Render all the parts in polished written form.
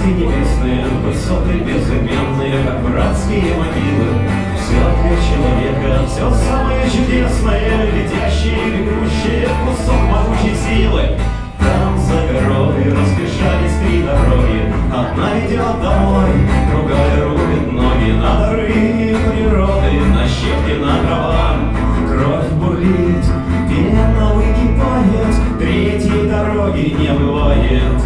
Горы небесные, высоты безыменные, как братские могилы. Все для человека, все самое чудесное, летящее и бегущее, кусок могучей силы. Там за горой разбежались три дороги, одна идет домой, другая рубит ноги на дары природы, на щепки, на дрова. Кровь бурлит, пена выгибает, третьей дороги не бывает.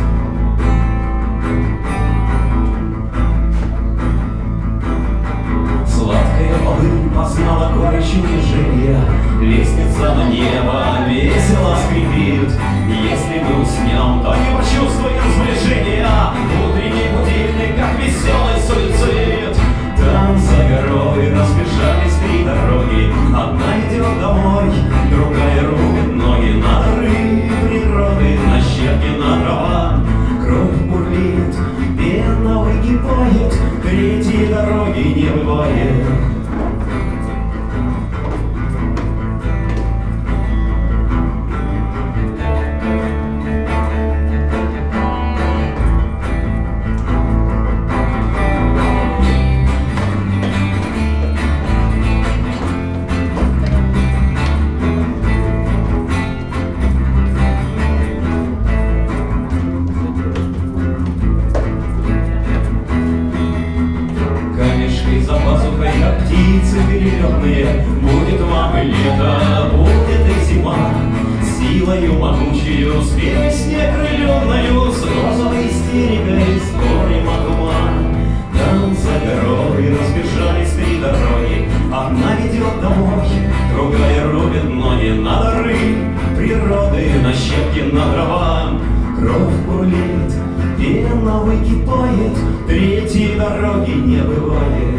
Сладкая полынь познала горечь унижения, лестница на небо весело скрипит. Если мы уснем, то не почувствуем сближения, утренний будильник, как веселый суицид. Там за горой разбежались три дороги, одна идет домой, другая рубит ноги на дары природы, на щепки, на дрова. Кровь бурлит, пена выгибает, третьей дороги не бывает. За пазухой, как птицы перелетные, будет вам и лето, будет и зима. Силою могучую, с песней окрыленною, с розовой истерикой, с горем от ума. Там за горой разбежались три дороги, одна ведет домой, другая рубит ноги на дары природы, на щепки, на дрова. Кровь бурлит, пена выкипает, третьей дороги не бывает.